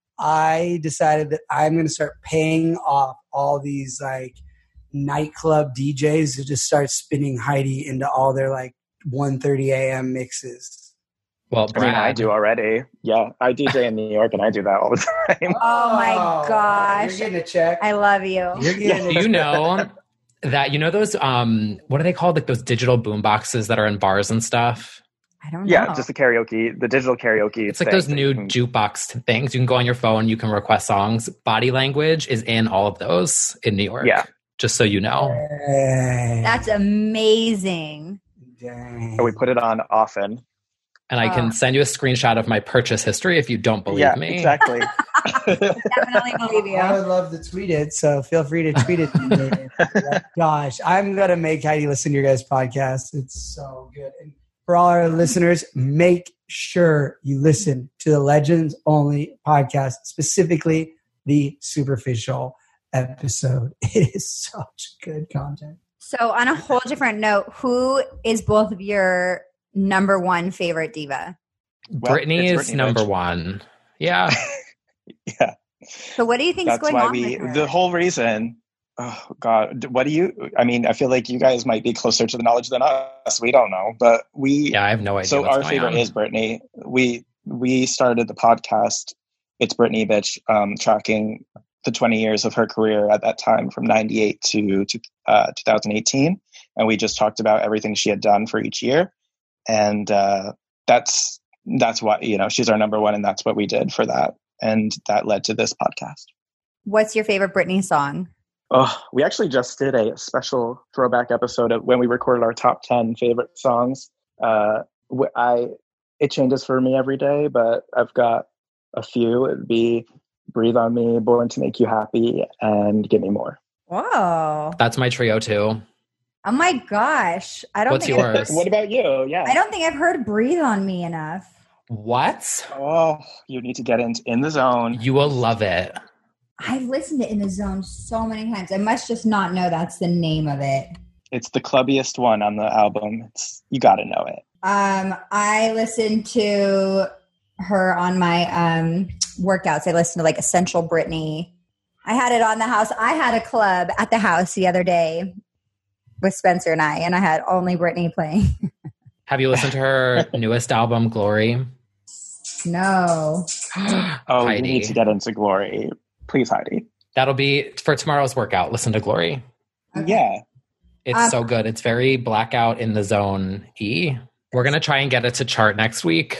I decided that I'm going to start paying off all these like nightclub D Js to just start spinning Heidi into all their like one thirty a.m. mixes. Well, I mean, Brad, I do already. Yeah, I D J in New York, and I do that all the time. Oh my gosh. You're getting a check. I love you. You're getting do you know that, you know those, um, what are they called? Like those digital boom boxes that are in bars and stuff? I don't know. Yeah, just the karaoke, the digital karaoke. It's like thing those that new you can- jukebox things. You can go on your phone, you can request songs. Body Language is in all of those in New York. Yeah. Just so you know. That's amazing. Dang. We put it on often. And I can Oh. send you a screenshot of my purchase history if you don't believe yeah, me. exactly. Definitely believe you. I would love to tweet it, so feel free to tweet it to me. Gosh, I'm going to make Heidi listen to your guys' podcast. It's so good. And for all our listeners, make sure you listen to the Legends Only podcast, specifically the Superficial episode. It is such good content. So on a whole different note, who is both of your number one favorite diva? Well, Brittany it's is Brittany number Lynch. one. Yeah. Yeah. So what do you think is That's going why on we, with her? the whole reason, oh God, what do you, I mean, I feel like you guys might be closer to the knowledge than us. We don't know, but we, Yeah, I have no idea. so what's our going favorite on. is Brittany. We, we started the podcast, It's Brittany Bitch, um, tracking the twenty years of her career at that time from ninety-eight to, to uh, two thousand eighteen. And we just talked about everything she had done for each year. And uh, that's, that's what, you know, she's our number one, and that's what we did for that. And that led to this podcast. What's your favorite Britney song? Oh, we actually just did a special throwback episode of when we recorded our top ten favorite songs. Uh, wh- I it changes for me every day, but I've got a few. It'd be "Breathe on Me," "Born to Make You Happy," and "Give Me More." Whoa. That's my trio too. Oh my gosh. I don't What's think yours? What about you? Yeah. I don't think I've heard Breathe on Me enough. What? Oh, you need to get in in the zone. You will love it. I've listened to In the Zone so many times. I must just not know that's the name of it. It's the clubbiest one on the album. It's you got to know it. Um, I listened to her on my um, workouts. I listened to like Essential Britney. I had it on the house. I had a club at the house the other day with Spencer and I, and I had only Britney playing. Have you listened to her newest album, Glory? No. Oh, Heidi. you need to get into Glory, please, Heidi. That'll be for tomorrow's workout. Listen to Glory. Okay. Yeah. It's Um, so good. It's very blackout in the zone E. We're going to try and get it to chart next week.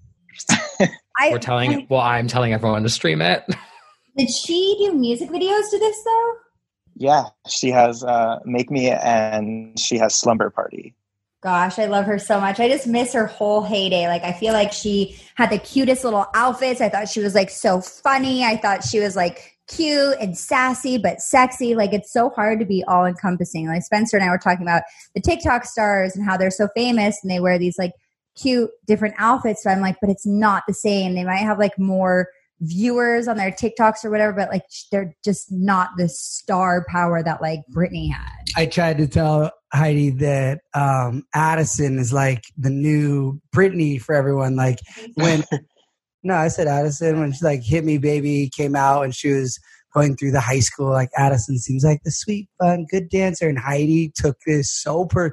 I, We're telling, I- well, I'm telling everyone to stream it. Did she do music videos to this though? Yeah, she has uh, Make Me, and she has Slumber Party. Gosh, I love her so much. I just miss her whole heyday. Like, I feel like she had the cutest little outfits. I thought she was like so funny. I thought she was like cute and sassy, but sexy. Like, it's so hard to be all encompassing. Like, Spencer and I were talking about the TikTok stars and how they're so famous and they wear these like cute different outfits. So I'm like, but it's not the same. They might have like more viewers on their TikToks or whatever, but like they're just not the star power that like Britney had. I tried to tell Heidi that um, Addison is like the new Britney for everyone. Like when, no, I said Addison when she like Hit Me Baby came out and she was going through the high school, like Addison seems like the sweet, fun, good dancer. And Heidi took this so per,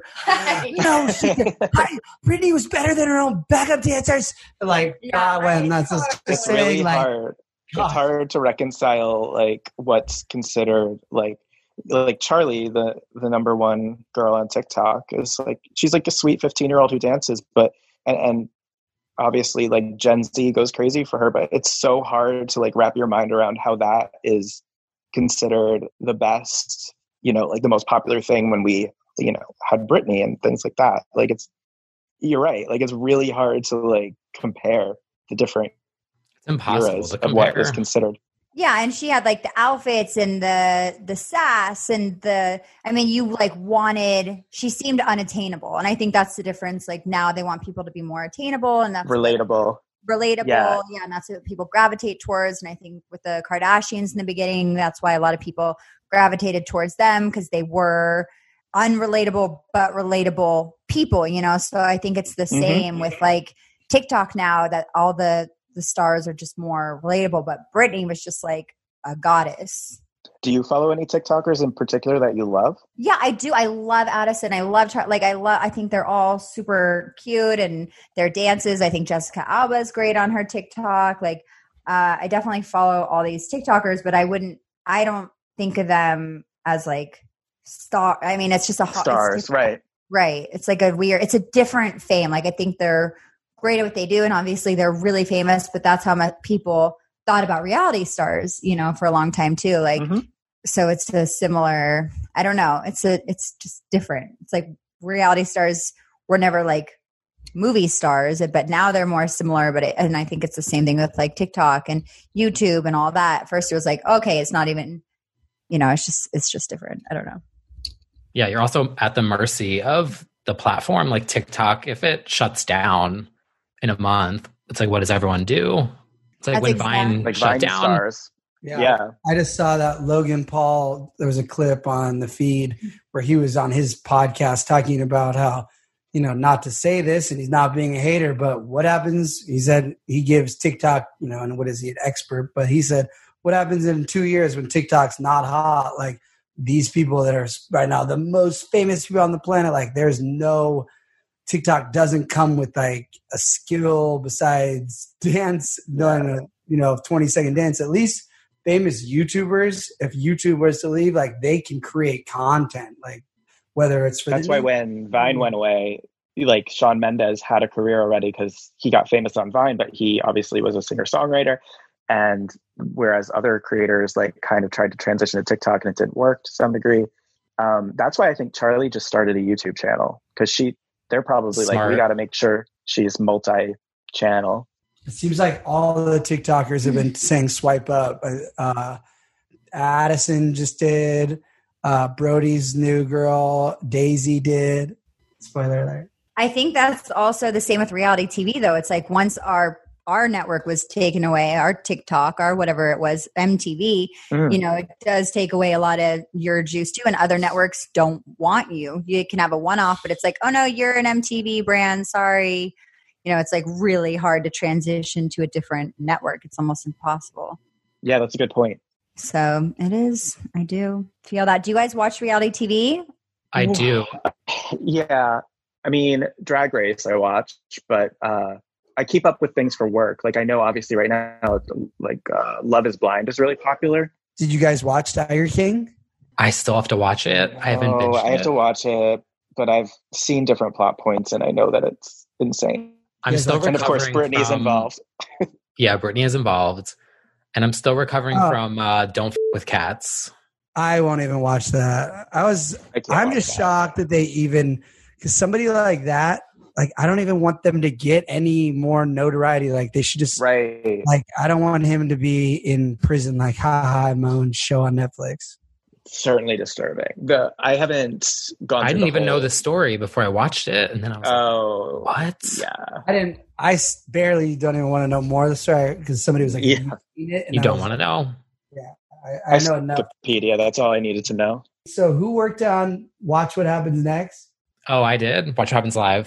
no, she, Heidi, Brittany was better than her own backup dancers. Like, Yeah, God, when right. that's just, just It's saying, really like, hard. God. It's hard to reconcile like what's considered like like Charlie, the the number one girl on TikTok, is like she's like a sweet fifteen year old who dances, but and, and obviously like Gen Z goes crazy for her, but it's so hard to like wrap your mind around how that is considered the best, you know, like the most popular thing when we, you know, had Britney and things like that. Like it's, you're right. Like it's really hard to like compare the different It's impossible eras to of what compare. was considered. Yeah, and she had like the outfits and the the sass and the I mean you like wanted she seemed unattainable, and I think that's the difference. Like now they want people to be more attainable and that's Relatable. what, relatable. Yeah. Yeah, and that's what people gravitate towards. And I think with the Kardashians in the beginning, that's why a lot of people gravitated towards them because they were unrelatable but relatable people, you know. So I think it's the Mhm. same with like TikTok now that all the the stars are just more relatable, but Britney was just like a goddess. Do you follow any TikTokers in particular that you love? Yeah, I do. I love Addison. I love Char- like I love. I think they're all super cute and their dances. I think Jessica Alba is great on her TikTok. Like, uh, I definitely follow all these TikTokers, but I wouldn't. I don't think of them as like star. I mean, it's just a hot Stars, right? Right. It's like a weird. It's a different fame. Like I think they're great at what they do, and obviously they're really famous. But that's how much people thought about reality stars, you know, for a long time too. Like. Mm-hmm. So it's a similar, I don't know. It's a, it's just different. It's like reality stars were never like movie stars, but now they're more similar. But it, and I think it's the same thing with like TikTok and YouTube and all that. First it was like, okay, it's not even, you know, it's just, it's just different. I don't know. Yeah, you're also at the mercy of the platform like TikTok. If it shuts down in a month, it's like, what does everyone do? It's like That's when exactly- Vine Like shut Vine down. stars. Yeah. Yeah. I just saw that Logan Paul, there was a clip on the feed where he was on his podcast talking about how, you know, not to say this and he's not being a hater, but what happens, he said he gives TikTok, you know, and what is he, an expert, but he said, what happens in two years when TikTok's not hot? Like these people that are right now the most famous people on the planet, like there's no, TikTok doesn't come with like a skill besides dance, doing a, you know, twenty second dance, at least. Famous YouTubers, if YouTube was to leave, like they can create content, like whether it's for That's the why when Vine went away, like Shawn Mendes had a career already because he got famous on Vine, but he obviously was a singer-songwriter. And whereas other creators like kind of tried to transition to TikTok and it didn't work to some degree. Um, that's why I think Charlie just started a YouTube channel because she, they're probably Smart. like, we got to make sure she's multi-channel. It seems like all the TikTokers have been saying swipe up. Uh, Addison just did. Uh, Brody's new girl, Daisy did. Spoiler alert. I think that's also the same with reality T V though. It's like once our our network was taken away, our TikTok, our whatever it was, M T V, Mm. you know, it does take away a lot of your juice too. And other networks don't want you. You can have a one-off, but it's like, oh no, you're an M T V brand. Sorry. You know, it's like really hard to transition to a different network. It's almost impossible. Yeah, that's a good point. So it is. I do feel that. Do you guys watch reality T V? I do. Yeah. I mean, Drag Race I watch, but uh, I keep up with things for work. Like I know obviously right now, like uh, Love is Blind is really popular. Did you guys watch Tiger King? I still have to watch it. I haven't Oh, binged I have it. to watch it, but I've seen different plot points and I know that it's insane. I'm Yes, still And of course, recovering Brittany's from- involved. Yeah, Brittany is involved. And I'm still recovering Oh. from uh, Don't F with Cats. I won't even watch that. I was, I can't I'm watch just that. shocked that they even, because somebody like that, like I don't even want them to get any more notoriety. Like they should just, Right. like I don't want him to be in prison. Like, haha, my own show on Netflix. Certainly disturbing. The I haven't gone. I through didn't the even know whole- the story before I watched it. And then I was Oh, like, what? yeah. I didn't. I s- barely don't even want to know more of the story because somebody was like, Yeah. "Have you seen it?" And You I don't was want to like, know. I, I know enough. Wikipedia. That's all I needed to know. So, who worked on Watch What Happens Next? Oh, I did. Watch What Happens Live.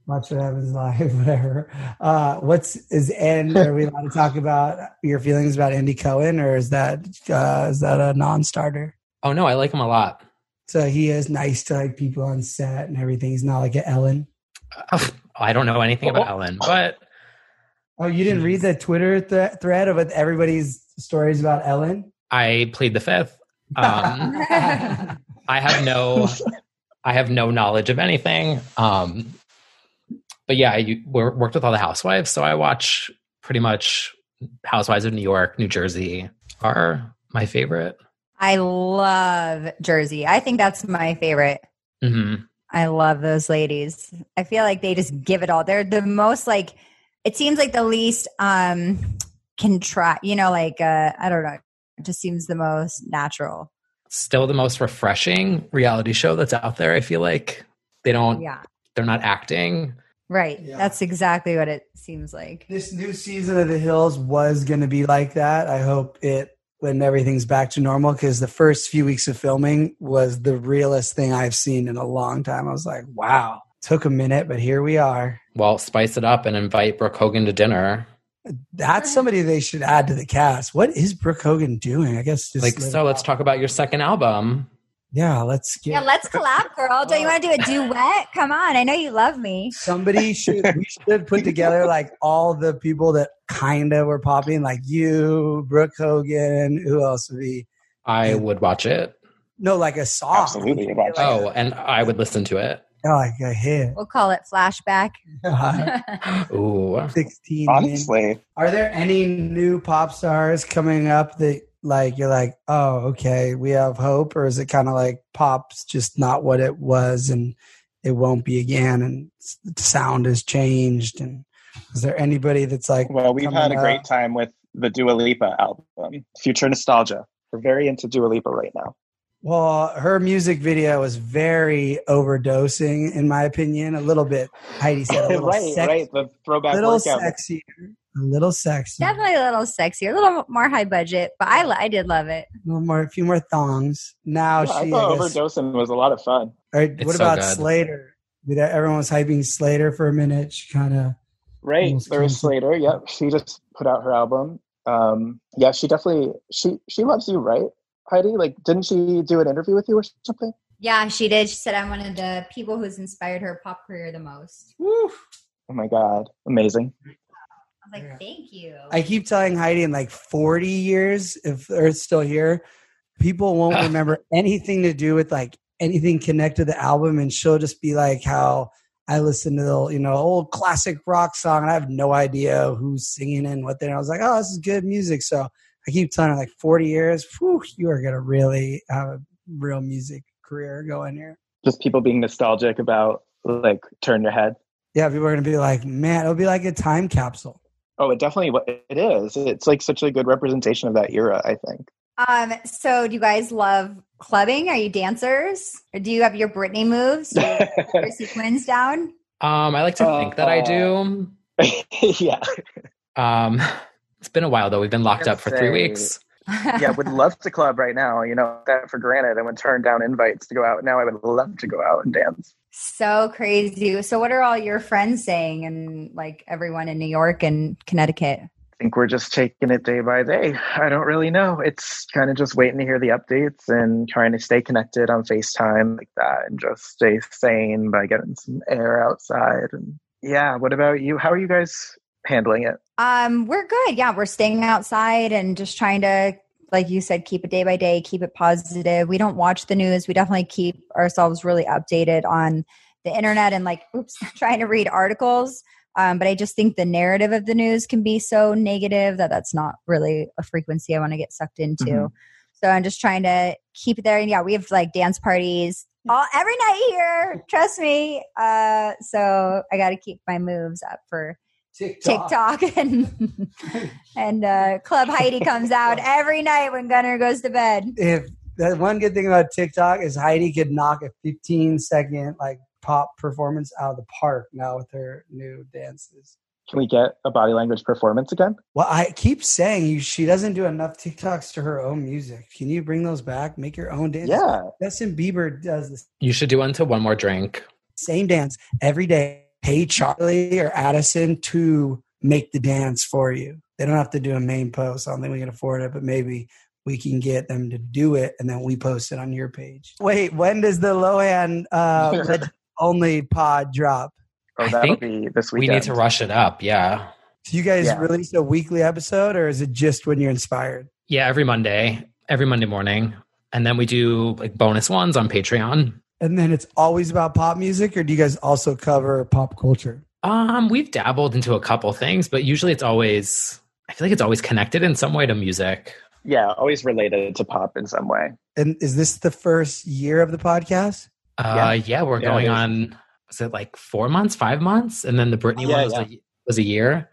Watch What Happens Live, whatever. Uh, what's is and are we allowed to talk about your feelings about Andy Cohen, or is that uh, is that a non-starter? Oh no, I like him a lot. So he is nice to like people on set and everything. He's not like an Ellen. Uh, I don't know anything about Ellen, but oh, you didn't read the Twitter th- thread of everybody's stories about Ellen? I plead the fifth. Um, I have no, I have no knowledge of anything. Um, but yeah, I worked with all the housewives, so I watch pretty much Housewives of New York, New Jersey are my favorite. I love Jersey. I think that's my favorite. Mm-hmm. I love those ladies. I feel like they just give it all. They're the most like, it seems like the least um contra- you know, like, uh, I don't know. It just seems the most natural. Still the most refreshing reality show that's out there. I feel like they don't, yeah. they're not acting. Right. Yeah. That's exactly what it seems like. This new season of The Hills was going to be like that. I hope it, when everything's back to normal, because the first few weeks of filming was the realest thing I've seen in a long time. I was like, wow, took a minute, but here we are. Well, spice it up and invite Brooke Hogan to dinner. That's somebody they should add to the cast. What is Brooke Hogan doing? I guess just like, so let's talk about your second album. Yeah, let's get. Yeah, let's collab, girl. Don't you want to do a duet? Come on, I know you love me. Somebody should. We should put together like all the people that kind of were popping, like you, Brooke Hogan. Who else would be? I would watch it. No, like a song. Absolutely, watch it. Oh, and I would listen to it. Oh, like a hit. We'll call it Flashback. Ooh, sixteen. Honestly, minutes. Are there any new pop stars coming up that? Like you're like, oh, okay, we have hope, or is it kind of like pop's just not what it was, and it won't be again, and the sound has changed? And is there anybody that's like, well, we've had a great up? time with the Dua Lipa album, Future Nostalgia. We're very into Dua Lipa right now. Well, her music video was very overdosing, in my opinion. A little bit, Heidi said, a little right, sex- right. The throwback little workout. sexier. A little sexy. Definitely a little sexier, a little more high budget, but I, I did love it. A little more, a few more thongs. Now Yeah, she. I thought I guess, overdosing was a lot of fun. all right, It's what so about good. Slater? Did everyone was hyping Slater for a minute? She kind of. Right, Almost there was canceled. Slater. Yep, she just put out her album. Um, yeah, she definitely she she loves you, right, Heidi? Like, didn't she do an interview with you or something? Yeah, she did. She said I'm one of the people who's inspired her pop career the most. Woo. Oh my god, amazing! I was like, thank you. I keep telling Heidi in like forty years, if Earth's still here, people won't remember anything to do with like anything connected to the album, and she'll just be like how I listen to the you know old classic rock song, and I have no idea who's singing and what they're. I was like, oh, this is good music. So I keep telling her like forty years, whew, you are gonna really have a real music career going here. Just people being nostalgic about like Turn Your Head. Yeah, people are gonna be like, man, it'll be like a time capsule. Oh, it definitely what it is. It's like such a good representation of that era, I think. Um, so do you guys love clubbing? Are you dancers? Or do you have your Britney moves? Do you have your sequins down? Um, I like to Uh, think that I do. yeah. Um, it's been a while though. We've been locked I up for say- three weeks. Yeah, would love to club right now. You know, that for granted. I would turn down invites to go out. Now I would love to go out and dance. So crazy. So what are all your friends saying, and like everyone in New York and Connecticut? I think we're just taking it day by day. I don't really know. It's kind of just waiting to hear the updates and trying to stay connected on FaceTime like that and just stay sane by getting some air outside. And yeah, what about you? How are you guys handling it? Um, we're good. Yeah, we're staying outside and just trying to, like you said, keep it day by day, keep it positive. We don't watch the news. We definitely keep ourselves really updated on the internet and like, oops, trying to read articles. Um, but I just think the narrative of the news can be so negative that that's not really a frequency I want to get sucked into. Mm-hmm. So I'm just trying to keep it there. And yeah, we have like dance parties all every night here. Trust me. Uh, so I got to keep my moves up for TikTok, TikTok and and uh, Club Heidi comes out every night when Gunnar goes to bed. If the one good thing about TikTok is Heidi could knock a fifteen second like pop performance out of the park now with her new dances. Can we get a body language performance again? Well, I keep saying you, she doesn't do enough TikToks to her own music. Can you bring those back? Make your own dances. Yeah. Justin Bieber does the You should do one to One More Drink. same dance every day. pay Charlie or Addison to make the dance for you. They don't have to do a main post. I don't think we can afford it, but maybe we can get them to do it and then we post it on your page. Wait, when does the Lohan uh, only pod drop? Oh, I that'll think be this we weekend. need to rush it up. Yeah. Do you guys Yeah. release a weekly episode or is it just when you're inspired? Yeah. Every Monday, every Monday morning. And then we do like bonus ones on Patreon. And then it's always about pop music, or do you guys also cover pop culture? Um, we've dabbled into a couple things, but usually it's always, I feel like it's always connected in some way to music. Yeah, always related to pop in some way. And is this the first year of the podcast? Uh, Yeah. yeah, we're Yeah, going it is. on, was it like four months, five months? And then the Britney Yeah, one was, yeah. A, was a year.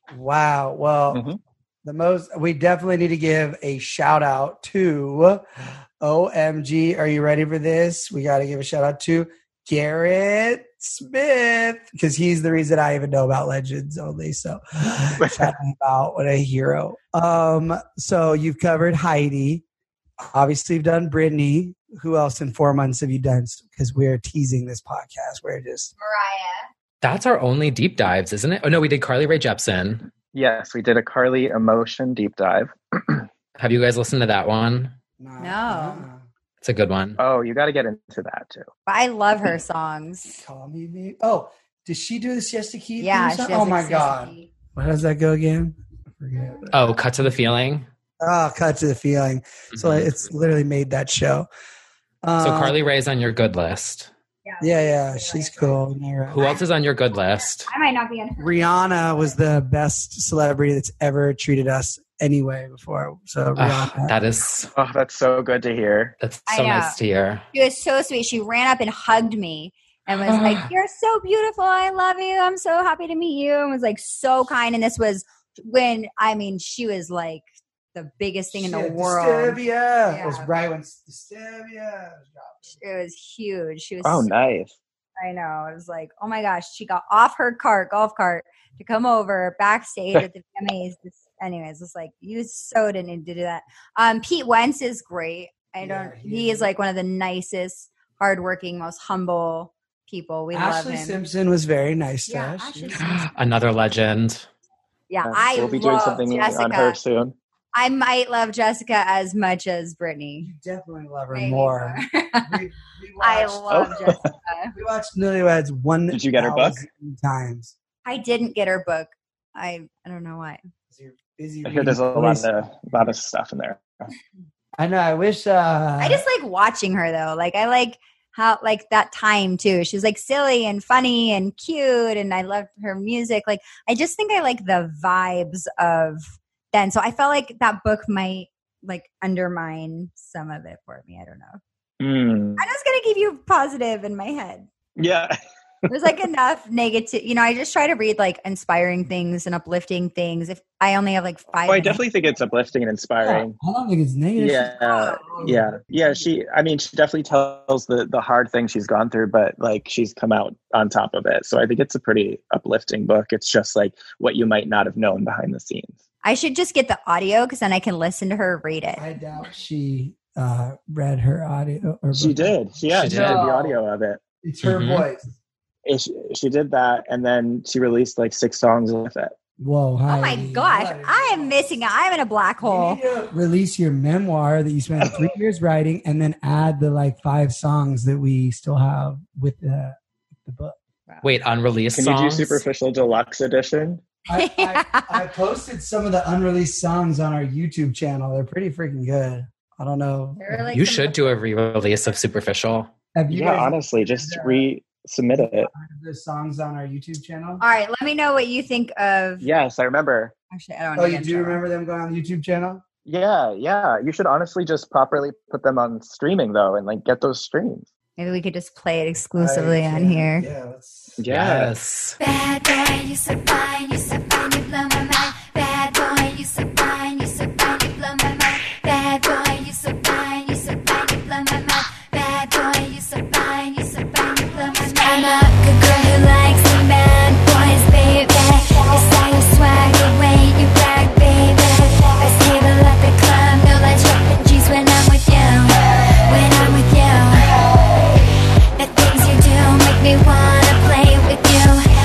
Wow. Well, Mhm. the most, we definitely need to give a shout out to O M G. Are you ready for this? We got to give a shout out to Garrett Smith because he's the reason I even know about Legends Only. So shout out, what a hero. Um, so you've covered Heidi. Obviously, you've done Britney. Who else in four months have you done? Because we're teasing this podcast. We're just Mariah. That's our only deep dives, isn't it? Oh, no, we did Carly Rae Jepsen. Yes, we did a Carly emotion deep dive. Have you guys listened to that one? No. It's a good one. Oh, you got to get into that too. But I love her songs. Call me baby. Oh, did she do the Siesta Key? Yeah, theme song? she has Oh my a god. sissy. How does that go again? I forget. Oh, Cut to the Feeling. Oh, cut to the feeling. So Mhm. it's literally made that show. Um, So Carly Rae's on your good list. Yeah, yeah, she's cool. You're right. Who else is on your good list? I might not be on her. Rihanna was the best celebrity that's ever treated us anyway before. So Ugh, Rihanna. that is, Oh, that's so good to hear. that's I so know. nice to hear. She was so sweet. She ran up and hugged me and was like, "You're so beautiful. I love you. I'm so happy to meet you." And was like so kind. And this was when, I mean, she was like the biggest thing in the Shit, world. Disturbia. Yeah. It was right when Disturbia was dropped. It was huge. She was Oh, so- nice. I know. It was like, oh my gosh, she got off her cart, golf cart, to come over backstage at the V M As. This, anyways, it's like you so didn't need to do that. Um, Pete Wentz is great. I don't. Yeah, he he is. is like one of the nicest, hardworking, most humble people. We Ashley love him. Simpson was very nice to Yeah, us. Ashley She- Simpson. Another legend. Yeah, Uh, I we'll be doing love something Jessica. on her soon. I might love Jessica as much as Brittany. You definitely love her Maybe more. more. we, we I watched, love Oh. Jessica. we watched Newlyweds one Did you get her book? thousand times. I didn't get her book. I I don't know why. You're busy I hear there's a reading lot stories. of lot of stuff in there. I know. I wish. Uh, I just like watching her though. Like I like how like that time too. She's like silly and funny and cute, and I loved her music. Like I just think I like the vibes of then. So I felt like that book might like undermine some of it for me. I don't know. Mm. I'm just gonna give you positive in my head. Yeah. There's like enough negative. You know, I just try to read like inspiring things and uplifting things. If I only have like five, Oh, I minutes. definitely think it's uplifting and inspiring. I don't think it's negative. Yeah, yeah, yeah. She, I mean, she definitely tells the the hard thing she's gone through, but like she's come out on top of it. So I think it's a pretty uplifting book. It's just like what you might not have known behind the scenes. I should just get the audio because then I can listen to her read it. I doubt she uh, read her audio. Or She book. did. She, yeah, She she did. did the audio of it. It's her Mhm. voice. It- She, she did that, and then she released like six songs with it. Whoa! Hi. Oh my gosh, I am missing out. I'm in a black You hole. need to release your memoir that you spent three years writing, and then add the like five songs that we still have with the the book. Wait, unreleased Can songs? you do Superficial Deluxe Edition? I, I, I posted some of the unreleased songs on our YouTube channel. They're pretty freaking good. I don't know. They're like You some- should do a re-release of Superficial. Have you Yeah, guys honestly, just uh, re-submit it. the songs on our YouTube channel? All right, let me know what you think of. Yes, I remember. Actually, I don't. Oh, know you the do intro. remember them going on the YouTube channel? Yeah, yeah. You should honestly just properly put them on streaming though, and like get those streams. Maybe we could just play it exclusively I on can- here. Yeah, let's. Yes. Bad boy, you so fine, you so fine, you blow my mind. Bad boy, you so fine, you so fine, you blow my mind. Bad boy, you so fine, you so fine, you blow my mind. Bad boy, you so fine, you so fine, you blow my mind. I'm a good girl who likes the bad boys, baby. It's how you swag the way you brag, baby. Best table at the club, no let's drop the G's when I'm with you. When I'm with you. The things you do make me wanna play with you.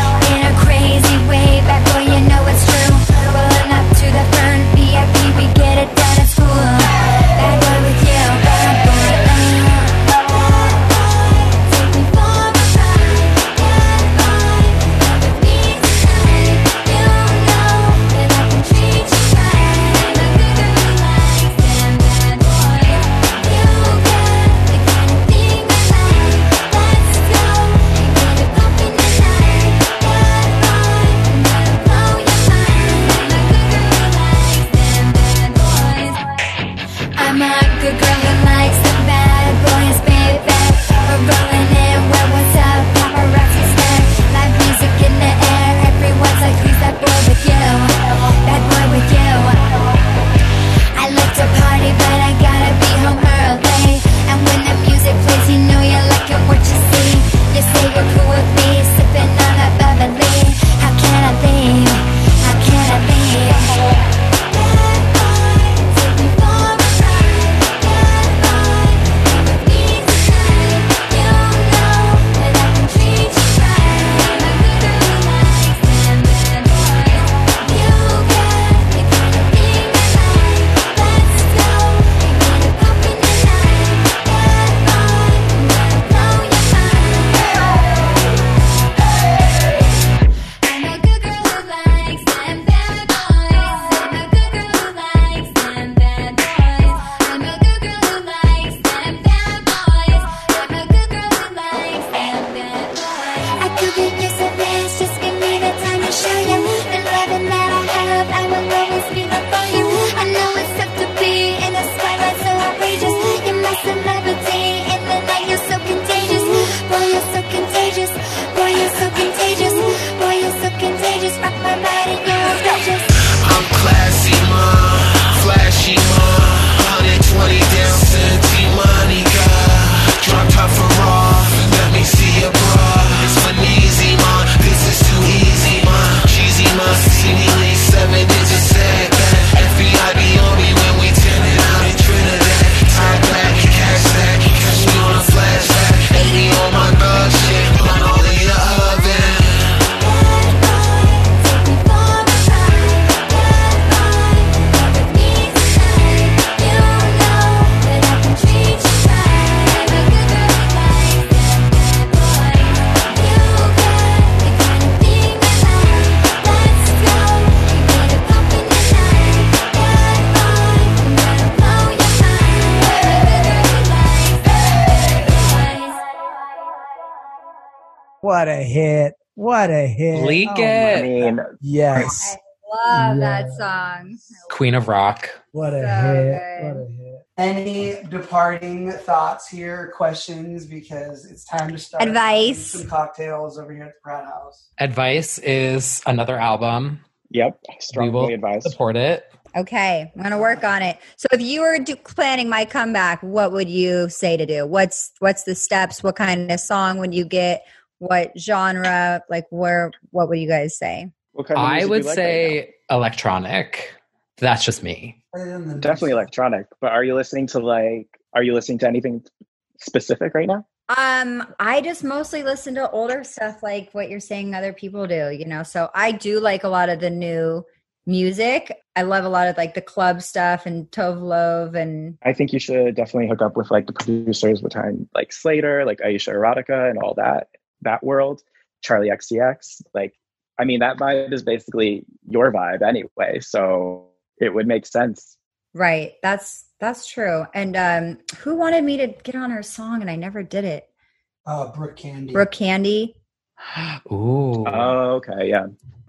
What a hit. What a hit. Leak Oh, it. I mean, yes. I love Yeah. that song. Queen of Rock. What a So hit. good. What a hit. Any departing thoughts here, questions? Because it's time to start Advice. having some cocktails over here at the Pratt House. Advice is another album. yep, We strongly will advised. support it. Okay, I'm gonna work on it. So, if you were do- planning my comeback, what would you say to do? What's what's the steps? What kind of song would you get? What genre? Like, where? What would you guys say? What kind of I music would do you like say right electronic. That's just me. now? Definitely electronic. But are you listening to like? Are you listening to anything specific right now? Um, I just mostly listen to older stuff, like what you're saying other people do. You know, so I do like a lot of the new music. I love a lot of like the club stuff and Tove Love and I think you should definitely hook up with like the producers behind like Slater, like Aisha Erotica and all that, that world, Charlie X C X. Like, I mean, that vibe is basically your vibe anyway. So it would make sense. right. That's that's true. And um, who wanted me to get on her song and I never did it? Uh, Brooke Candy. Brooke Candy. Ooh. Oh, okay. Yeah.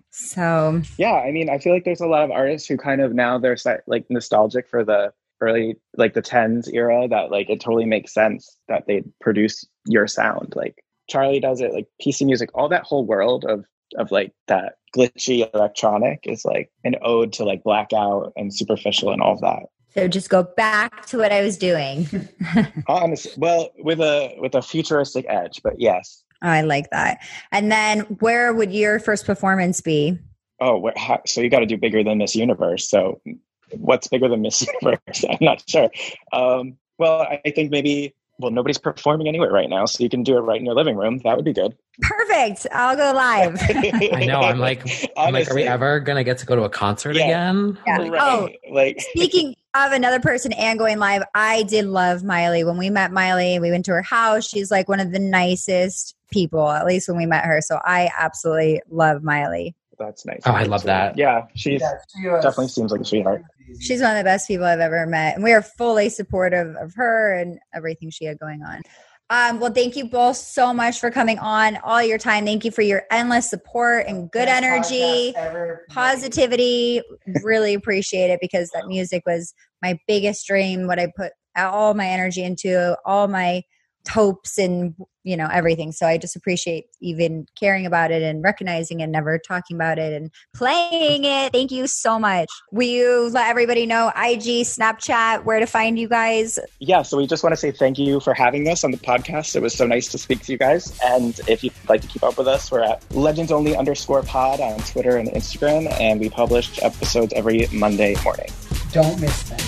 So Yeah. I mean, I feel like there's a lot of artists who kind of now they're set, like nostalgic for the early, like the tens era that like it totally makes sense that they produce your sound. Like Charlie does it, like P C music, all that whole world of, of like that glitchy electronic is like an ode to like Blackout and Superficial and all of that. so just go back to what I was doing. Honestly, well, with a with a futuristic edge, but yes. I like that. And then where would your first performance be? Oh, where, how, so you got to do bigger than Miss Universe. So, what's bigger than Miss Universe? I'm not sure. Um, well, I, I think maybe. Well, nobody's performing anywhere right now, so you can do it right in your living room. That would be good. Perfect. I'll go live. I know. I'm like, I'm like, are we Honestly. ever gonna get to go to a concert Yeah. again? Yeah. Right. Oh, like speaking of another person and going live, I did love Miley. When we met Miley, we went to her house. She's like one of the nicest people, at least when we met her. So I absolutely love Miley. that's nice. Oh, I love that. Yeah, she's Yeah, she was- definitely seems like a sweetheart. She's one of the best people I've ever met. And we are fully supportive of her and everything she had going on. Um, well, thank you both so much for coming on, all your time. Thank you for your endless support and good Best energy, podcast ever. positivity. Really appreciate it because that music was my biggest dream, what I put all my energy into, all my hopes and, you know, everything. So I just appreciate even caring about it and recognizing and never talking about it and playing it. Thank you so much. Will you let everybody know I G, Snapchat, where to find you guys? Yeah, so we just want to say thank you for having us on the podcast. It was so nice to speak to you guys. And if you'd like to keep up with us, we're at Legends Only underscore pod on Twitter and Instagram, and we publish episodes every Monday morning. Don't miss them.